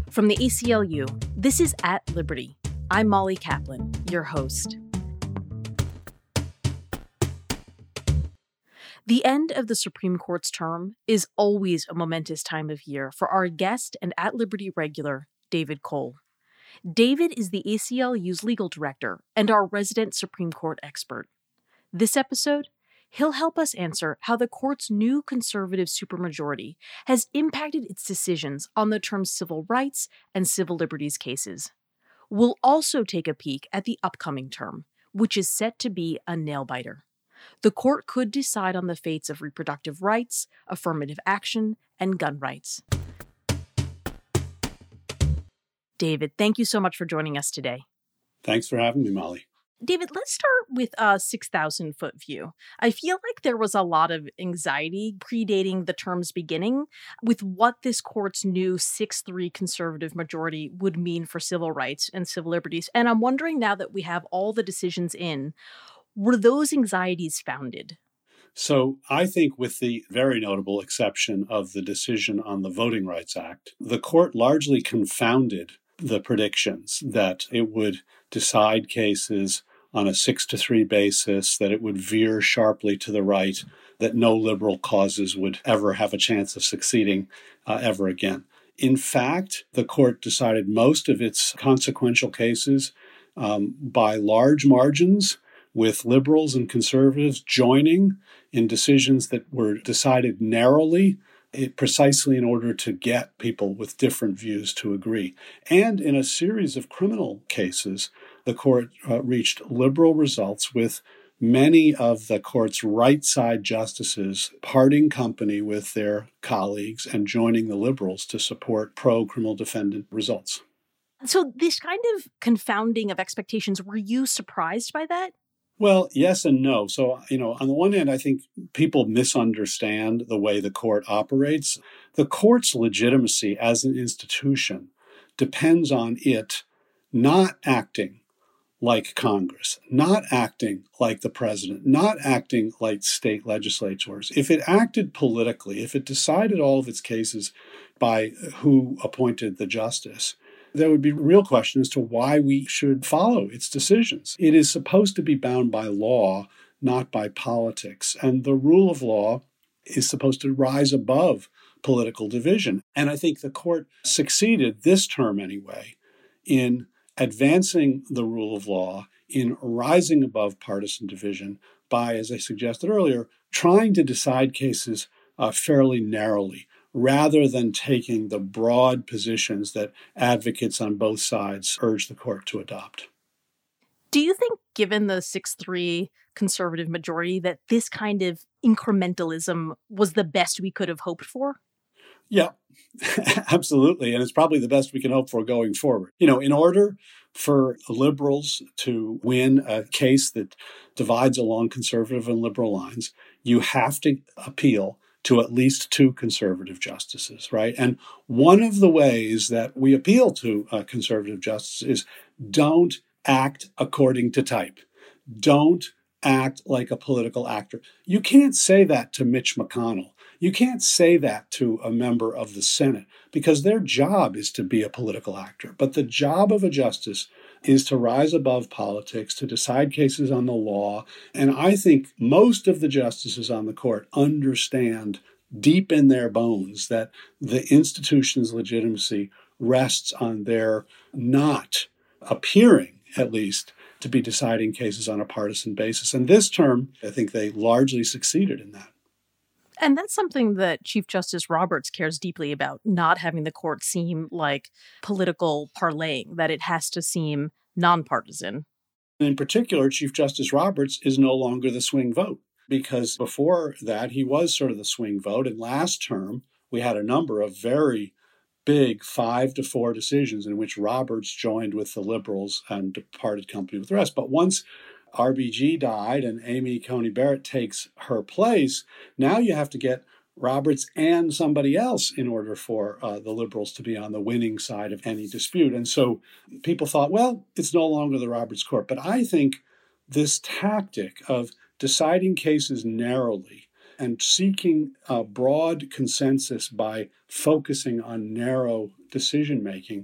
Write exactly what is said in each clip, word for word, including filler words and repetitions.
From the A C L U, this is At Liberty. I'm Molly Kaplan, your host. The end of the Supreme Court's term is always a momentous time of year for our guest and At Liberty regular, David Cole. David is the A C L U's legal director and our resident Supreme Court expert. This episode, he'll help us answer how the court's new conservative supermajority has impacted its decisions on the term's civil rights and civil liberties cases. We'll also take a peek at the upcoming term, which is set to be a nail-biter. The court could decide on the fates of reproductive rights, affirmative action, and gun rights. David, thank you so much for joining us today. Thanks for having me, Molly. David, let's start with a six thousand foot view. I feel like there was a lot of anxiety predating the term's beginning with what this court's new six three conservative majority would mean for civil rights and civil liberties. And I'm wondering, now that we have all the decisions in, were those anxieties founded? So I think, with the very notable exception of the decision on the Voting Rights Act, the court largely confounded the predictions that it would decide cases on a six to three basis, that it would veer sharply to the right, that no liberal causes would ever have a chance of succeeding uh, ever again. In fact, the court decided most of its consequential cases um, by large margins, with liberals and conservatives joining in decisions that were decided narrowly, it, precisely in order to get people with different views to agree. And in a series of criminal cases, the court uh, reached liberal results, with many of the court's right-side justices parting company with their colleagues and joining the liberals to support pro-criminal defendant results. So this kind of confounding of expectations, were you surprised by that? Well, yes and no. So, you know, on the one hand, I think people misunderstand the way the court operates. The court's legitimacy as an institution depends on it not acting like Congress, not acting like the president, not acting like state legislators. If it acted politically, if it decided all of its cases by who appointed the justice, there would be a real question as to why we should follow its decisions. It is supposed to be bound by law, not by politics. And the rule of law is supposed to rise above political division. And I think the court succeeded, this term anyway, in advancing the rule of law, in rising above partisan division by, as I suggested earlier, trying to decide cases uh, fairly narrowly, rather than taking the broad positions that advocates on both sides urge the court to adopt. Do you think, given the six three conservative majority, that this kind of incrementalism was the best we could have hoped for? Yeah, absolutely. And it's probably the best we can hope for going forward. You know, in order for liberals to win a case that divides along conservative and liberal lines, you have to appeal to at least two conservative justices, right? And one of the ways that we appeal to uh, conservative justices is don't act according to type. Don't act like a political actor. You can't say that to Mitch McConnell. You can't say that to a member of the Senate, because their job is to be a political actor. But the job of a justice is to rise above politics, to decide cases on the law. And I think most of the justices on the court understand deep in their bones that the institution's legitimacy rests on their not appearing, at least, to be deciding cases on a partisan basis. And this term, I think they largely succeeded in that. And that's something that Chief Justice Roberts cares deeply about, not having the court seem like political parlaying, that it has to seem nonpartisan. In particular, Chief Justice Roberts is no longer the swing vote, because before that, he was sort of the swing vote. And last term, we had a number of very big five to four decisions in which Roberts joined with the liberals and departed company with the rest. But once R B G died and Amy Coney Barrett takes her place, now you have to get Roberts and somebody else in order for uh, the liberals to be on the winning side of any dispute. And so people thought, well, it's no longer the Roberts court. But I think this tactic of deciding cases narrowly And seeking a broad consensus by focusing on narrow decision making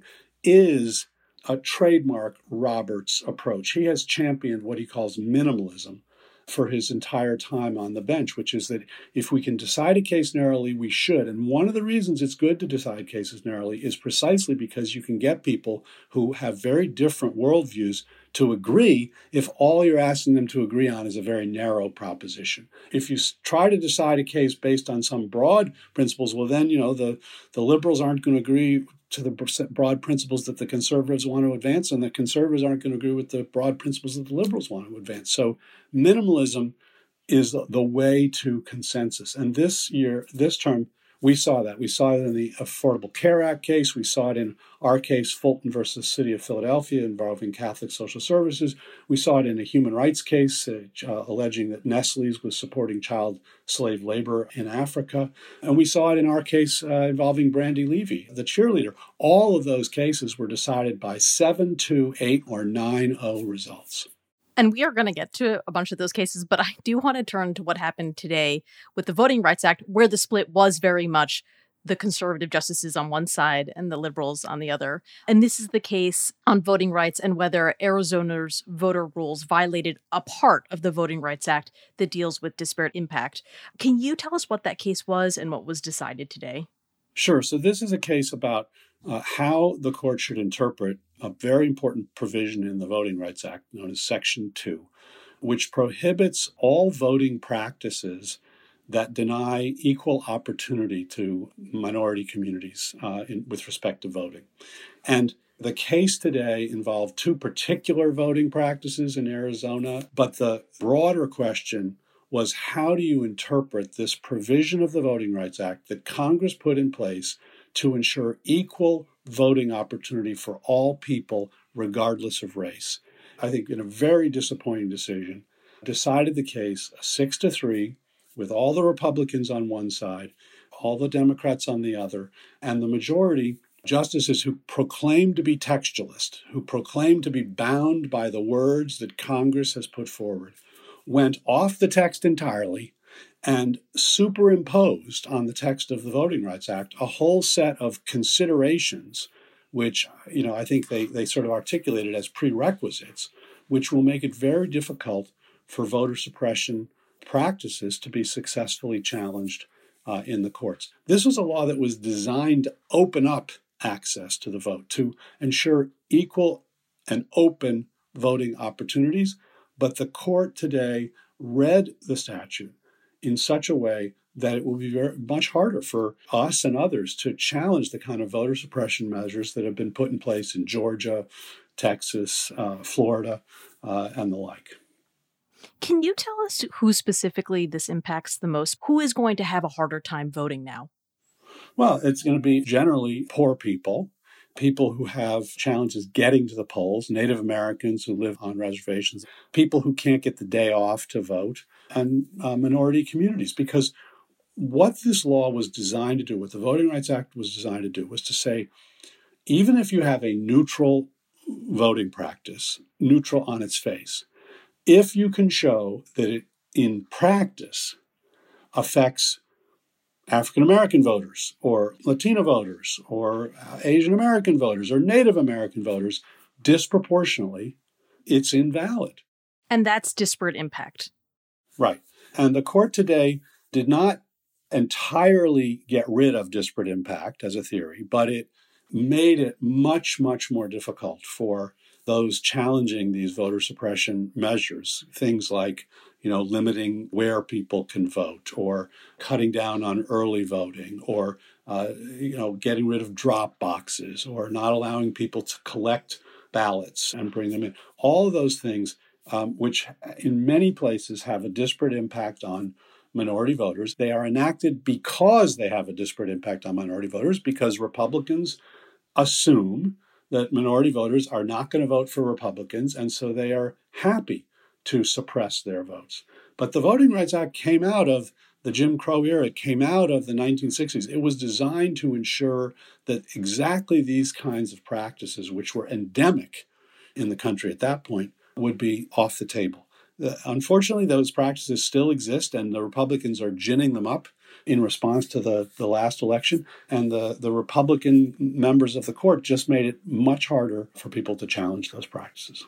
is a trademark Roberts approach. He has championed what he calls minimalism for his entire time on the bench, which is that if we can decide a case narrowly, we should. And one of the reasons it's good to decide cases narrowly is precisely because you can get people who have very different worldviews to agree if all you're asking them to agree on is a very narrow proposition. If you try to decide a case based on some broad principles, well, then, you know, the, the liberals aren't going to agree to the broad principles that the conservatives want to advance, and the conservatives aren't going to agree with the broad principles that the liberals want to advance. So minimalism is the, the way to consensus. And this year, this term, we saw that. We saw it in the Affordable Care Act case. We saw it in our case, Fulton versus City of Philadelphia, involving Catholic Social Services. We saw it in a human rights case uh, uh, alleging that Nestle's was supporting child slave labor in Africa. And we saw it in our case uh, involving Brandy Levy, the cheerleader. All of those cases were decided by seven two, eight, or nine oh results. And we are going to get to a bunch of those cases, but I do want to turn to what happened today with the Voting Rights Act, where the split was very much the conservative justices on one side and the liberals on the other. And this is the case on voting rights and whether Arizona's voter rules violated a part of the Voting Rights Act that deals with disparate impact. Can you tell us what that case was and what was decided today? Sure. So this is a case about uh, how the court should interpret a very important provision in the Voting Rights Act known as Section two, which prohibits all voting practices that deny equal opportunity to minority communities uh, in, with respect to voting. And the case today involved two particular voting practices in Arizona, but the broader question was, how do you interpret this provision of the Voting Rights Act that Congress put in place to ensure equal voting opportunity for all people, regardless of race? I think in a very disappointing decision, decided the case six to three, with all the Republicans on one side, all the Democrats on the other, and the majority justices who proclaimed to be textualist, who proclaimed to be bound by the words that Congress has put forward, went off the text entirely and superimposed on the text of the Voting Rights Act a whole set of considerations, which, you know, I think they, they sort of articulated as prerequisites, which will make it very difficult for voter suppression practices to be successfully challenged uh, in the courts. This was a law that was designed to open up access to the vote, to ensure equal and open voting opportunities. But the court today read the statute in such a way that it will be very much harder for us and others to challenge the kind of voter suppression measures that have been put in place in Georgia, Texas, uh, Florida, uh, and the like. Can you tell us who specifically this impacts the most? Who is going to have a harder time voting now? Well, it's going to be generally poor people, people who have challenges getting to the polls, Native Americans who live on reservations, people who can't get the day off to vote, and uh, minority communities. Because what this law was designed to do, what the Voting Rights Act was designed to do, was to say, even if you have a neutral voting practice, neutral on its face, if you can show that it in practice affects African American voters or Latino voters or Asian American voters or Native American voters disproportionately, it's invalid. And that's disparate impact. Right. And the court today did not entirely get rid of disparate impact as a theory, but it made it much, much more difficult for those challenging these voter suppression measures, things like, you know, limiting where people can vote or cutting down on early voting or, uh, you know, getting rid of drop boxes or not allowing people to collect ballots and bring them in. All of those things, um, which in many places have a disparate impact on minority voters. They are enacted because they have a disparate impact on minority voters, because Republicans assume that minority voters are not going to vote for Republicans, and so they are happy to suppress their votes. But the Voting Rights Act came out of the Jim Crow era. It came out of the nineteen sixties. It was designed to ensure that exactly these kinds of practices, which were endemic in the country at that point, would be off the table. The, unfortunately, those practices still exist, and the Republicans are ginning them up in response to the, the last election. And the, the Republican members of the court just made it much harder for people to challenge those practices.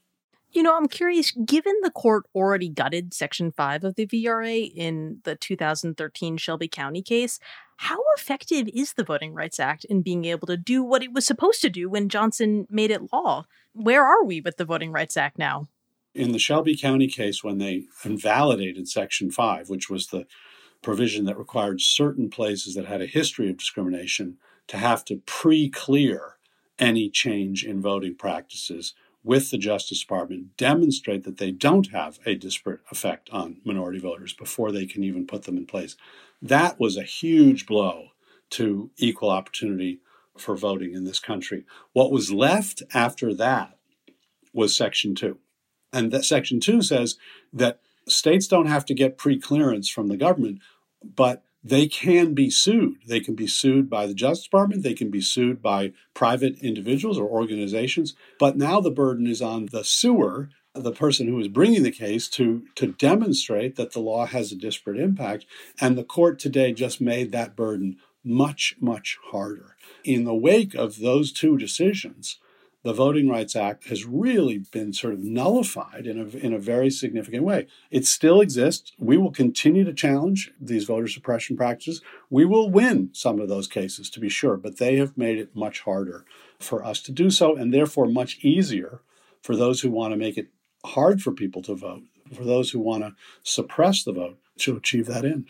You know, I'm curious, given the court already gutted Section five of the V R A in the two thousand thirteen Shelby County case, how effective is the Voting Rights Act in being able to do what it was supposed to do when Johnson made it law? Where are we with the Voting Rights Act now? In the Shelby County case, when they invalidated Section five, which was the provision that required certain places that had a history of discrimination to have to pre-clear any change in voting practices with the Justice Department, demonstrate that they don't have a disparate effect on minority voters before they can even put them in place. That was a huge blow to equal opportunity for voting in this country. What was left after that was Section two. And that Section two says that states don't have to get pre-clearance from the government, but they can be sued. They can be sued by the Justice Department. They can be sued by private individuals or organizations. But now the burden is on the suer, the person who is bringing the case, to, to demonstrate that the law has a disparate impact. And the court today just made that burden much, much harder. In the wake of those two decisions, the Voting Rights Act has really been sort of nullified in a, in a very significant way. It still exists. We will continue to challenge these voter suppression practices. We will win some of those cases, to be sure, but they have made it much harder for us to do so, and therefore much easier for those who want to make it hard for people to vote, for those who want to suppress the vote, to achieve that end.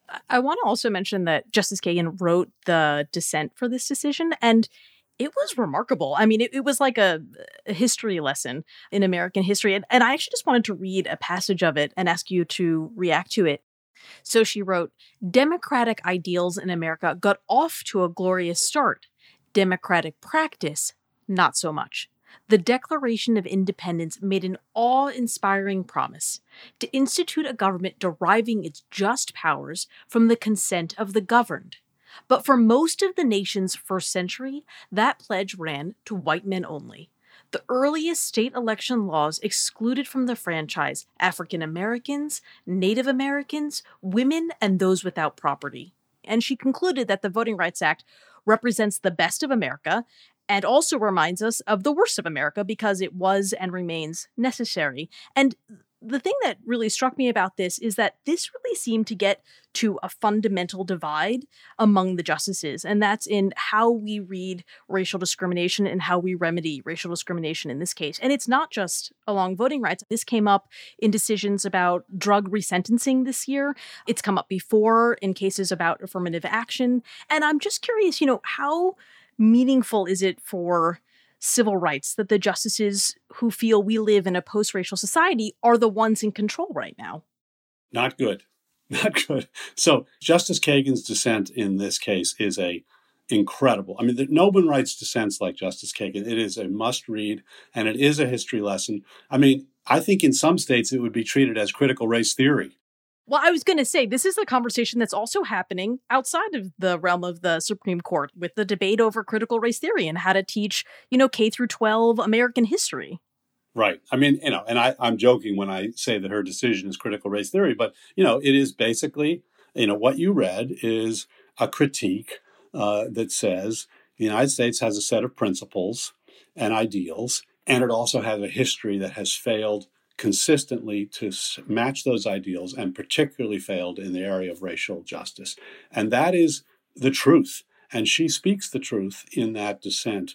I want to also mention that Justice Kagan wrote the dissent for this decision, and it was remarkable. I mean, it, it was like a, a history lesson in American history. And, and I actually just wanted to read a passage of it and ask you to react to it. So she wrote, "Democratic ideals in America got off to a glorious start. Democratic practice, not so much. The Declaration of Independence made an awe-inspiring promise to institute a government deriving its just powers from the consent of the governed. But for most of the nation's first century, that pledge ran to white men only. The earliest state election laws excluded from the franchise African Americans, Native Americans, women, and those without property." And she concluded that the Voting Rights Act represents the best of America and also reminds us of the worst of America because it was and remains necessary. And the thing that really struck me about this is that this really seemed to get to a fundamental divide among the justices, and that's in how we read racial discrimination and how we remedy racial discrimination in this case. And it's not just along voting rights. This came up in decisions about drug resentencing this year. It's come up before in cases about affirmative action. And I'm just curious, you know, how meaningful is it for civil rights that the justices who feel we live in a post-racial society are the ones in control right now? Not good. Not good. So Justice Kagan's dissent in this case is a incredible. I mean, no one writes dissents like Justice Kagan. It is a must-read, and it is a history lesson. I mean, I think in some states it would be treated as critical race theory. Well, I was going to say, this is the conversation that's also happening outside of the realm of the Supreme Court with the debate over critical race theory and how to teach, you know, K through twelve American history. Right. I mean, you know, and I, I'm joking when I say that her decision is critical race theory, but, you know, it is basically, you know, what you read is a critique uh, that says the United States has a set of principles and ideals, and it also has a history that has failed consistently to match those ideals, and particularly failed in the area of racial justice. And that is the truth. And she speaks the truth in that dissent.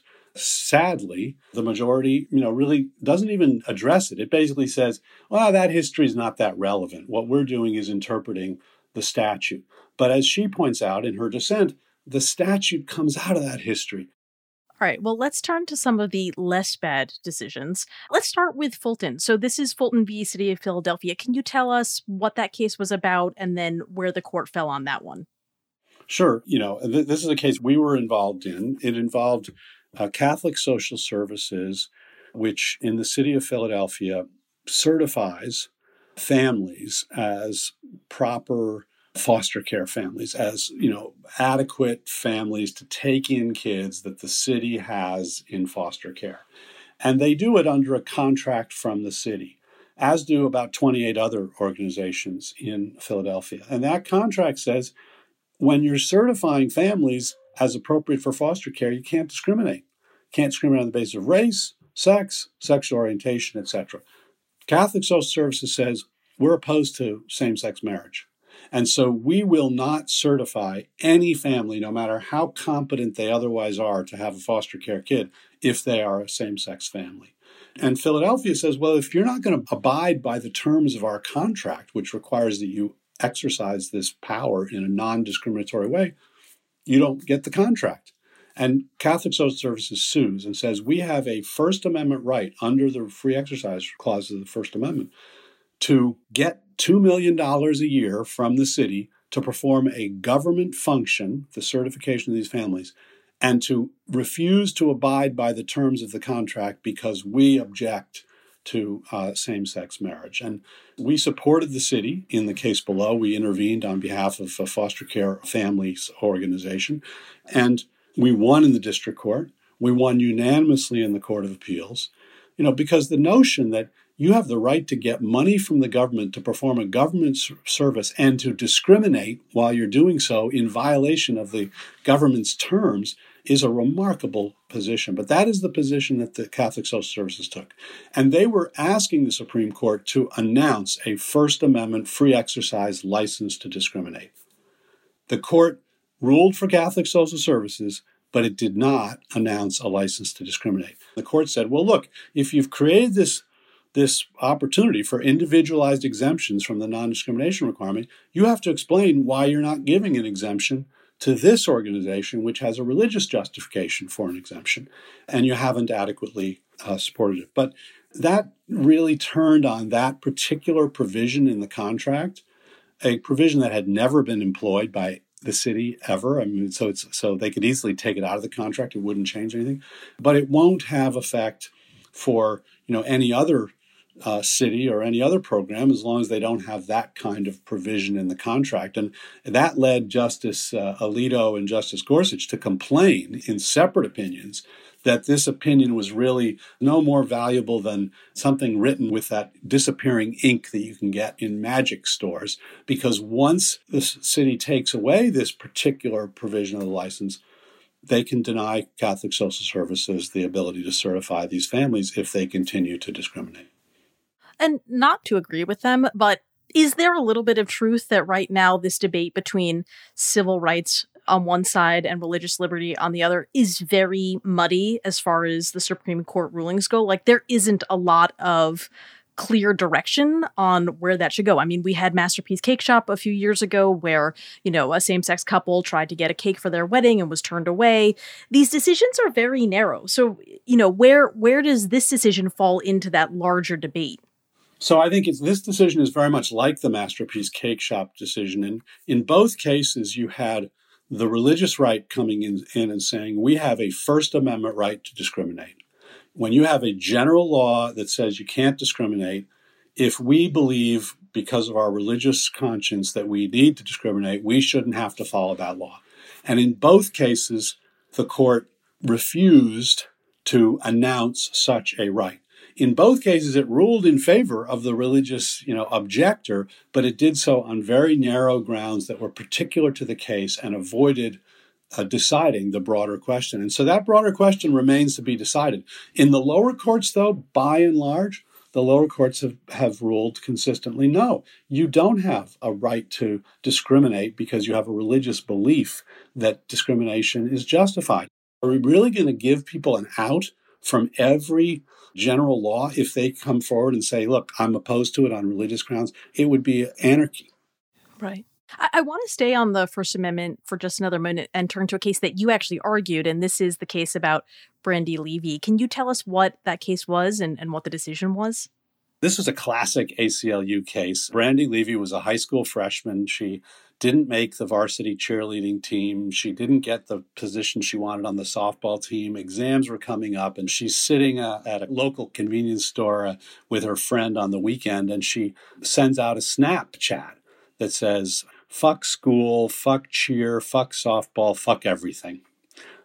Sadly, the majority, you know, really doesn't even address it. It basically says, well, that history is not that relevant. What we're doing is interpreting the statute. But as she points out in her dissent, the statute comes out of that history. All right, well, let's turn to some of the less bad decisions. Let's start with Fulton. So this is Fulton v. City of Philadelphia. Can you tell us what that case was about and then where the court fell on that one? Sure. You know, th- this is a case we were involved in. It involved uh, Catholic Social Services, which in the city of Philadelphia certifies families as proper foster care families, as, you know, adequate families to take in kids that the city has in foster care. And they do it under a contract from the city. as do about twenty-eight other organizations in Philadelphia. And that contract says when you're certifying families as appropriate for foster care, you can't discriminate. Can't discriminate on the basis of race, sex, sexual orientation, et cetera. Catholic Social Services says we're opposed to same-sex marriage. And so we will not certify any family, no matter how competent they otherwise are to have a foster care kid, if they are a same-sex family. And Philadelphia says, well, if you're not going to abide by the terms of our contract, which requires that you exercise this power in a non-discriminatory way, you don't get the contract. And Catholic Social Services sues and says, we have a First Amendment right under the free exercise clause of the First Amendment to get two million dollars a year from the city to perform a government function, the certification of these families, and to refuse to abide by the terms of the contract because we object to uh, same-sex marriage. And we supported the city in the case below. We intervened on behalf of a foster care families organization, and we won in the district court. We won unanimously in the Court of Appeals, you know, because the notion that you have the right to get money from the government to perform a government service and to discriminate while you're doing so in violation of the government's terms is a remarkable position. But that is the position that the Catholic Social Services took. And they were asking the Supreme Court to announce a First Amendment free exercise license to discriminate. The court ruled for Catholic Social Services, but it did not announce a license to discriminate. The court said, well, look, if you've created this this opportunity for individualized exemptions from the non-discrimination requirement, you have to explain why you're not giving an exemption to this organization, which has a religious justification for an exemption, and you haven't adequately uh, supported it. But that really turned on that particular provision in the contract, a provision that had never been employed by the city ever. I mean, so it's so they could easily take it out of the contract. It wouldn't change anything, but it won't have effect for, you know, any other Uh, city or any other program as long as they don't have that kind of provision in the contract. And that led Justice uh, Alito and Justice Gorsuch to complain in separate opinions that this opinion was really no more valuable than something written with that disappearing ink that you can get in magic stores, because once the city takes away this particular provision of the license, they can deny Catholic Social Services the ability to certify these families if they continue to discriminate. And not to agree with them, but is there a little bit of truth that right now this debate between civil rights on one side and religious liberty on the other is very muddy as far as the Supreme Court rulings go? Like, there isn't a lot of clear direction on where that should go. I mean, we had Masterpiece Cake Shop a few years ago where, you know, a same-sex couple tried to get a cake for their wedding and was turned away. These decisions are very narrow. So, you know, where where does this decision fall into that larger debate? So I think it's, this decision is very much like the Masterpiece Cake Shop decision. And in both cases, you had the religious right coming in, in and saying, we have a First Amendment right to discriminate. When you have a general law that says you can't discriminate, if we believe because of our religious conscience that we need to discriminate, we shouldn't have to follow that law. And in both cases, the court refused to announce such a right. In both cases, it ruled in favor of the religious, you know, objector, but it did so on very narrow grounds that were particular to the case and avoided uh, deciding the broader question. And so that broader question remains to be decided. In the lower courts, though, by and large, the lower courts have, have ruled consistently, no, you don't have a right to discriminate because you have a religious belief that discrimination is justified. Are we really going to give people an out from every general law if they come forward and say, look, I'm opposed to it on religious grounds? It would be anarchy. Right. I, I want to stay on the First Amendment for just another minute and turn to a case that you actually argued, and this is the case about Brandy Levy. Can you tell us what that case was and, and what the decision was? This was a classic A C L U case. Brandy Levy was a high school freshman. She didn't make the varsity cheerleading team. She didn't get the position she wanted on the softball team. Exams were coming up, and she's sitting uh, at a local convenience store uh, with her friend on the weekend, and she sends out a Snapchat that says, fuck school, fuck cheer, fuck softball, fuck everything.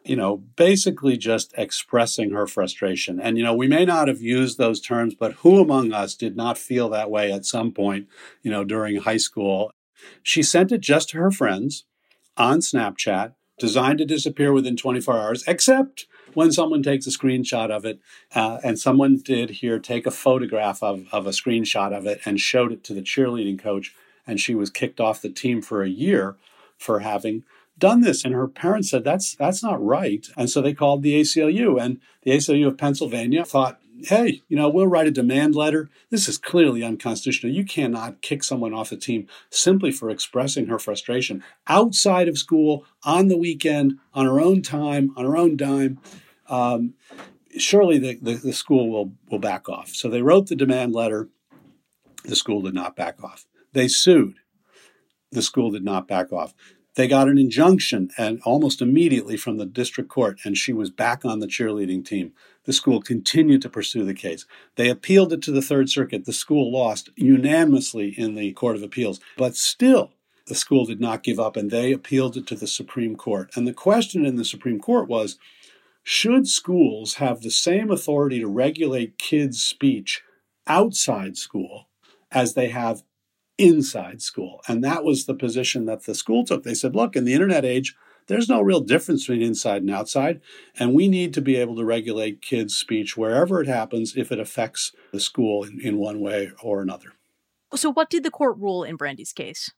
you know, basically just expressing her frustration. And, you know, we may not have used those terms, but who among us did not feel that way at some point, you know, during high school? She sent it just to her friends on Snapchat, designed to disappear within twenty-four hours, except when someone takes a screenshot of it. Uh, and someone did here take a photograph of, of a screenshot of it and showed it to the cheerleading coach. And she was kicked off the team for a year for having done this. And her parents said, that's that's not right. And so they called the A C L U. And the A C L U of Pennsylvania thought, hey, you know, we'll write a demand letter. This is clearly unconstitutional. You cannot kick someone off the team simply for expressing her frustration outside of school, on the weekend, on her own time, on her own dime. Um, surely the, the, the school will, will back off. So they wrote the demand letter. The school did not back off. They sued. The school did not back off. They got an injunction and almost immediately from the district court, and she was back on the cheerleading team. The school continued to pursue the case. They appealed it to the Third Circuit. The school lost unanimously in the Court of Appeals. But still, the school did not give up, and they appealed it to the Supreme Court. And the question in the Supreme Court was, should schools have the same authority to regulate kids' speech outside school as they have inside school? And that was the position that the school took. They said, look, in the internet age, there's no real difference between inside and outside, and we need to be able to regulate kids' speech wherever it happens if it affects the school in, in one way or another. So what did the court rule in Brandy's case?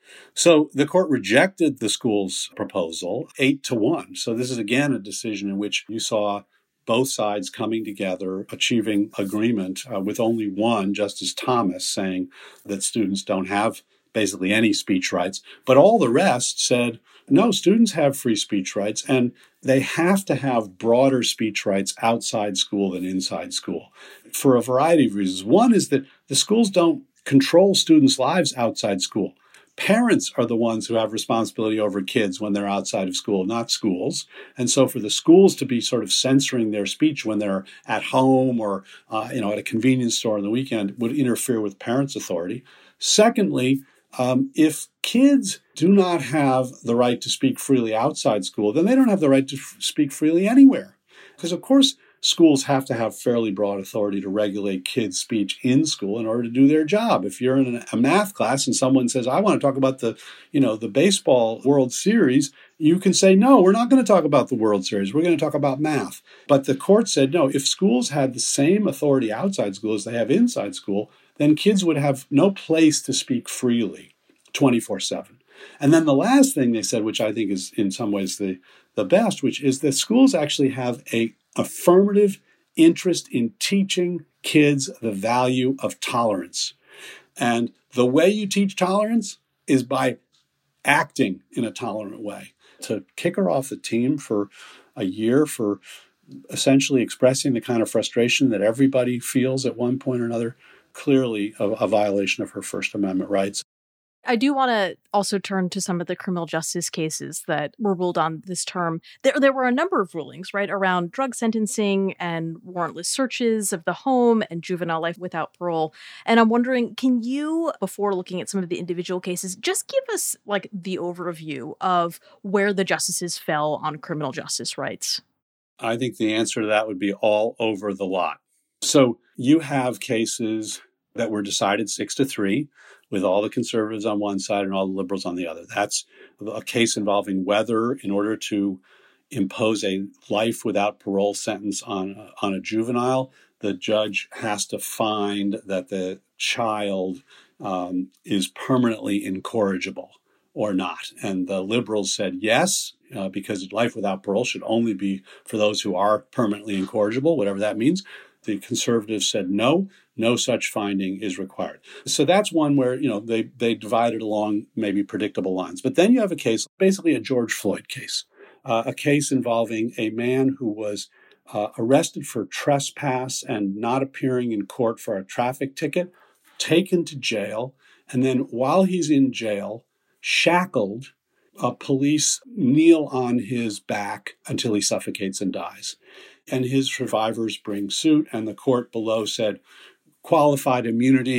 So the court rejected the school's proposal eight to one. So this is, again, a decision in which you saw both sides coming together, achieving agreement uh, with only one, Justice Thomas, saying that students don't have basically any speech rights. But all the rest said, no, students have free speech rights, and they have to have broader speech rights outside school than inside school for a variety of reasons. One is that the schools don't control students' lives outside school. Parents are the ones who have responsibility over kids when they're outside of school, not schools. And so for the schools to be sort of censoring their speech when they're at home or uh, you know, at a convenience store on the weekend would interfere with parents' authority. Secondly, um, if kids do not have the right to speak freely outside school, then they don't have the right to f- speak freely anywhere. Because, of course, schools have to have fairly broad authority to regulate kids' speech in school in order to do their job. If you're in a math class and someone says, I want to talk about the, you know, the baseball World Series, you can say, no, we're not going to talk about the World Series. We're going to talk about math. But the court said, no, if schools had the same authority outside school as they have inside school, then kids would have no place to speak freely twenty-four seven. And then the last thing they said, which I think is in some ways the, the best, which is that schools actually have a affirmative interest in teaching kids the value of tolerance. And the way you teach tolerance is by acting in a tolerant way. To kick her off the team for a year for essentially expressing the kind of frustration that everybody feels at one point or another, clearly a, a violation of her First Amendment rights. I do want to also turn to some of the criminal justice cases that were ruled on this term. There, there were a number of rulings, right, around drug sentencing and warrantless searches of the home and juvenile life without parole. And I'm wondering, can you, before looking at some of the individual cases, just give us like the overview of where the justices fell on criminal justice rights? I think the answer to that would be all over the lot. So you have cases that were decided six to three with all the conservatives on one side and all the liberals on the other. That's a case involving whether, in order to impose a life without parole sentence on, on a juvenile, the judge has to find that the child um, is permanently incorrigible or not. And the liberals said yes, uh, because life without parole should only be for those who are permanently incorrigible, whatever that means. The conservatives said no, no such finding is required. So that's one where, you know, they, they divided along maybe predictable lines. But then you have a case, basically a George Floyd case, uh, a case involving a man who was uh, arrested for trespass and not appearing in court for a traffic ticket, taken to jail, and then while he's in jail, shackled, uh, police kneel on his back until he suffocates and dies. And his survivors bring suit, and the court below said, qualified immunity,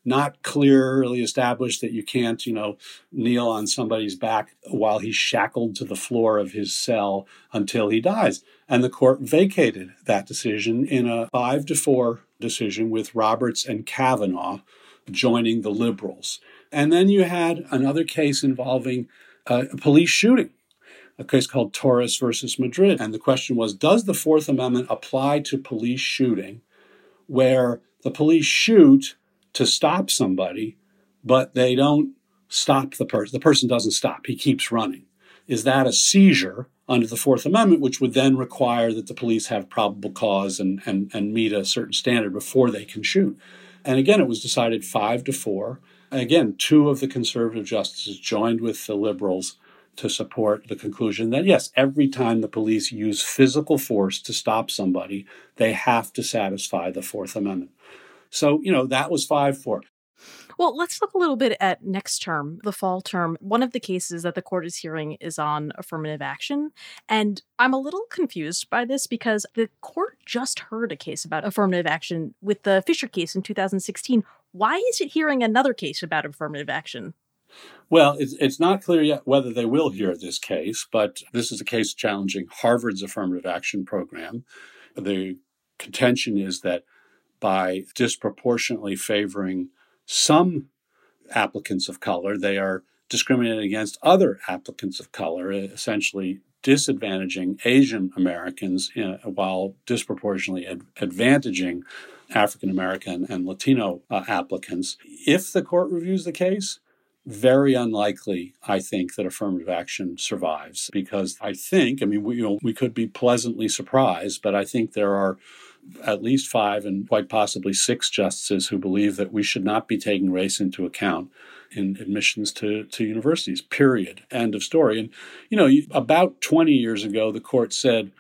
not clearly established that you can't, you know, kneel on somebody's back while he's shackled to the floor of his cell until he dies. And the court vacated that decision in a five to four decision with Roberts and Kavanaugh joining the liberals. And then you had another case involving uh, a police shooting, a case called Torres versus Madrid. And the question was, does the Fourth Amendment apply to police shooting where the police shoot to stop somebody, but they don't stop the person? The person doesn't stop. He keeps running. Is that a seizure under the Fourth Amendment, which would then require that the police have probable cause and, and, and meet a certain standard before they can shoot? And again, it was decided five to four. And again, two of the conservative justices joined with the liberals to support the conclusion that, yes, every time the police use physical force to stop somebody, they have to satisfy the Fourth Amendment. So, you know, that was five four. Well, let's look a little bit at next term, the fall term. One of the cases that the court is hearing is on affirmative action. And I'm a little confused by this because the court just heard a case about affirmative action with the Fisher case in two thousand sixteen. Why is it hearing another case about affirmative action? Well, it's, it's not clear yet whether they will hear this case, but this is a case challenging Harvard's affirmative action program. The contention is that by disproportionately favoring some applicants of color, they are discriminating against other applicants of color, essentially disadvantaging Asian Americans uh, while disproportionately ad- advantaging African American and Latino uh, applicants. If the court reviews the case, very unlikely, I think, that affirmative action survives, because I think, I mean, we, you know, we could be pleasantly surprised, but I think there are at least five and quite possibly six justices who believe that we should not be taking race into account in admissions to, to universities, period. End of story. And, you know, about twenty years ago, the court said,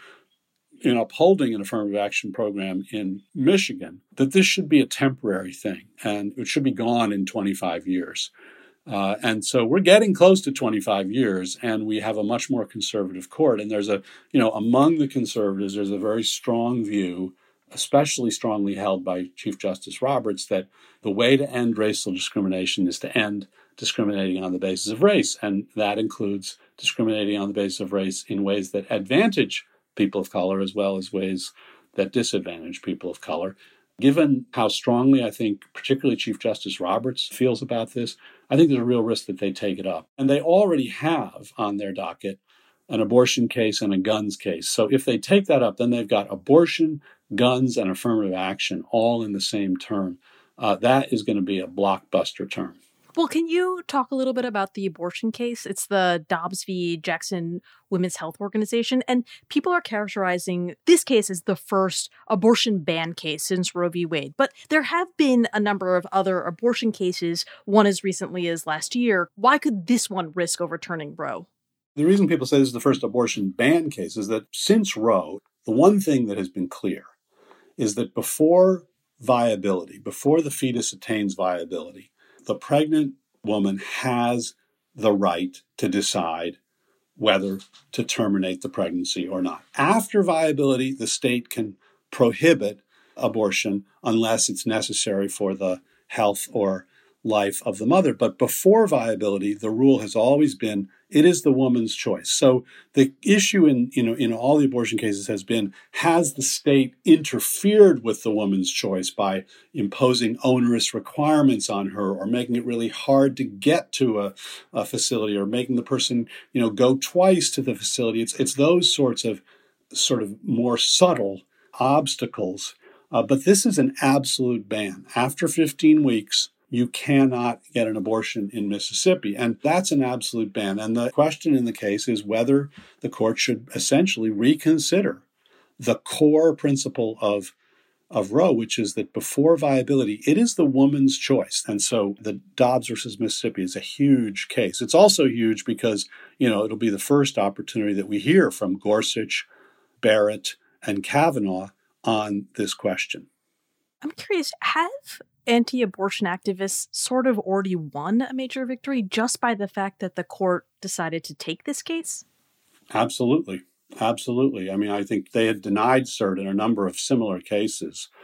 in upholding an affirmative action program in Michigan, that this should be a temporary thing and it should be gone in twenty-five years. Uh, and so we're getting close to twenty-five years, and we have a much more conservative court. And there's a, you know, among the conservatives, there's a very strong view, especially strongly held by Chief Justice Roberts, that the way to end racial discrimination is to end discriminating on the basis of race. And that includes discriminating on the basis of race in ways that advantage people of color as well as ways that disadvantage people of color. Given how strongly I think particularly Chief Justice Roberts feels about this, I think there's a real risk that they take it up. And they already have on their docket an abortion case and a guns case. So if they take that up, then they've got abortion, guns, and affirmative action all in the same term. Uh, that is going to be a blockbuster term. Well, can you talk a little bit about the abortion case? It's the Dobbs v. Jackson Women's Health Organization, and people are characterizing this case as the first abortion ban case since Roe v. Wade. But there have been a number of other abortion cases, one as recently as last year. Why could this one risk overturning Roe? The reason people say this is the first abortion ban case is that since Roe, the one thing that has been clear is that before viability, before the fetus attains viability, the pregnant woman has the right to decide whether to terminate the pregnancy or not. After viability, the state can prohibit abortion unless it's necessary for the health or life of the mother. But before viability, the rule has always been it is the woman's choice. So the issue in, you know, in all the abortion cases has been, has the state interfered with the woman's choice by imposing onerous requirements on her or making it really hard to get to a, a facility or making the person, you know, go twice to the facility? It's, it's those sorts of sort of more subtle obstacles. Uh, but this is an absolute ban. After fifteen weeks, you cannot get an abortion in Mississippi. And that's an absolute ban. And the question in the case is whether the court should essentially reconsider the core principle of, of Roe, which is that before viability, it is the woman's choice. And so the Dobbs versus Mississippi is a huge case. It's also huge because, you know, it'll be the first opportunity that we hear from Gorsuch, Barrett, and Kavanaugh on this question. I'm curious, have anti-abortion activists sort of already won a major victory just by the fact that the court decided to take this case? Absolutely. Absolutely. I mean, I think they had denied cert in a number of similar cases.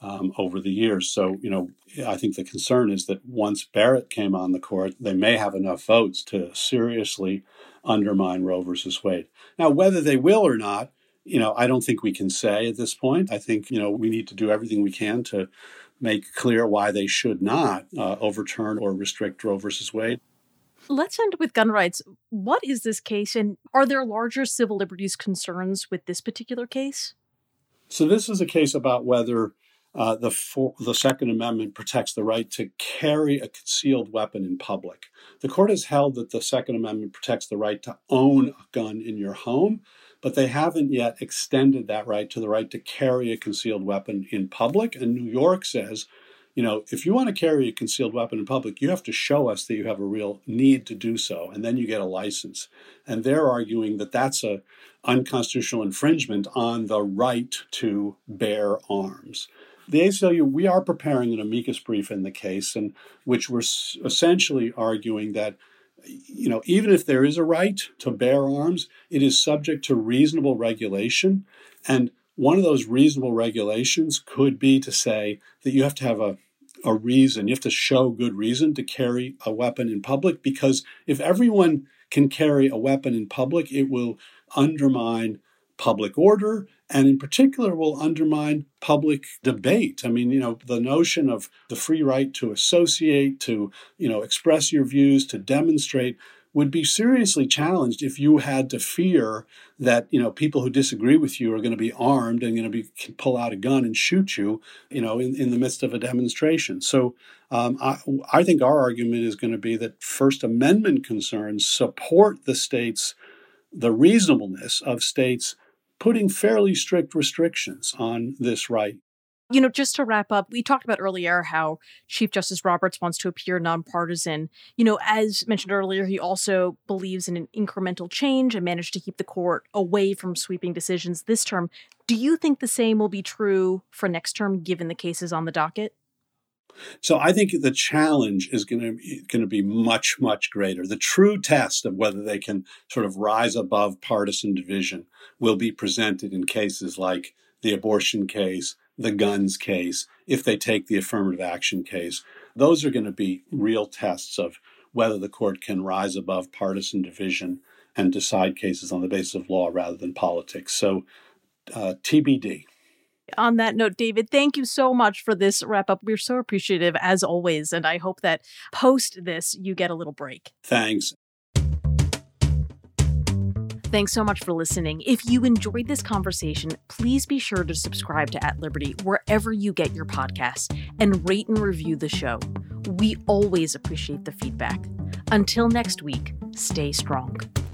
um, over the years. So, you know, I think the concern is that once Barrett came on the court, they may have enough votes to seriously undermine Roe versus Wade. Now, whether they will or not, you know, I don't think we can say at this point. I think, you know, we need to do everything we can to make clear why they should not uh, overturn or restrict Roe versus Wade. Let's end with gun rights. What is this case, and are there larger civil liberties concerns with this particular case? So this is a case about whether uh, the for, the Second Amendment protects the right to carry a concealed weapon in public. The court has held that the Second Amendment protects the right to own a gun in your home, but they haven't yet extended that right to the right to carry a concealed weapon in public. And New York says, you know, if you want to carry a concealed weapon in public, you have to show us that you have a real need to do so, and then you get a license. And they're arguing that that's a unconstitutional infringement on the right to bear arms. The A C L U, we are preparing an amicus brief in the case, in which we're essentially arguing that, you know, even if there is a right to bear arms, it is subject to reasonable regulation. And one of those reasonable regulations could be to say that you have to have a, a reason, you have to show good reason to carry a weapon in public, because if everyone can carry a weapon in public, it will undermine public order, and in particular will undermine public debate. I mean, you know, the notion of the free right to associate, to, you know, express your views, to demonstrate would be seriously challenged if you had to fear that, you know, people who disagree with you are going to be armed and going to be pull out a gun and shoot you, you know, in, in the midst of a demonstration. So um, I, I think our argument is going to be that First Amendment concerns support the states, the reasonableness of states putting fairly strict restrictions on this right. You know, just to wrap up, we talked about earlier how Chief Justice Roberts wants to appear nonpartisan. You know, as mentioned earlier, he also believes in an incremental change and managed to keep the court away from sweeping decisions this term. Do you think the same will be true for next term, given the cases on the docket? So I think the challenge is going to be, going to be much, much greater. The true test of whether they can sort of rise above partisan division will be presented in cases like the abortion case, the guns case, if they take the affirmative action case. Those are going to be real tests of whether the court can rise above partisan division and decide cases on the basis of law rather than politics. So uh, T B D. On that note, David, thank you so much for this wrap up. We're so appreciative as always, and I hope that post this, you get a little break. Thanks. Thanks so much for listening. If you enjoyed this conversation, please be sure to subscribe to At Liberty wherever you get your podcasts and rate and review the show. We always appreciate the feedback. Until next week, stay strong.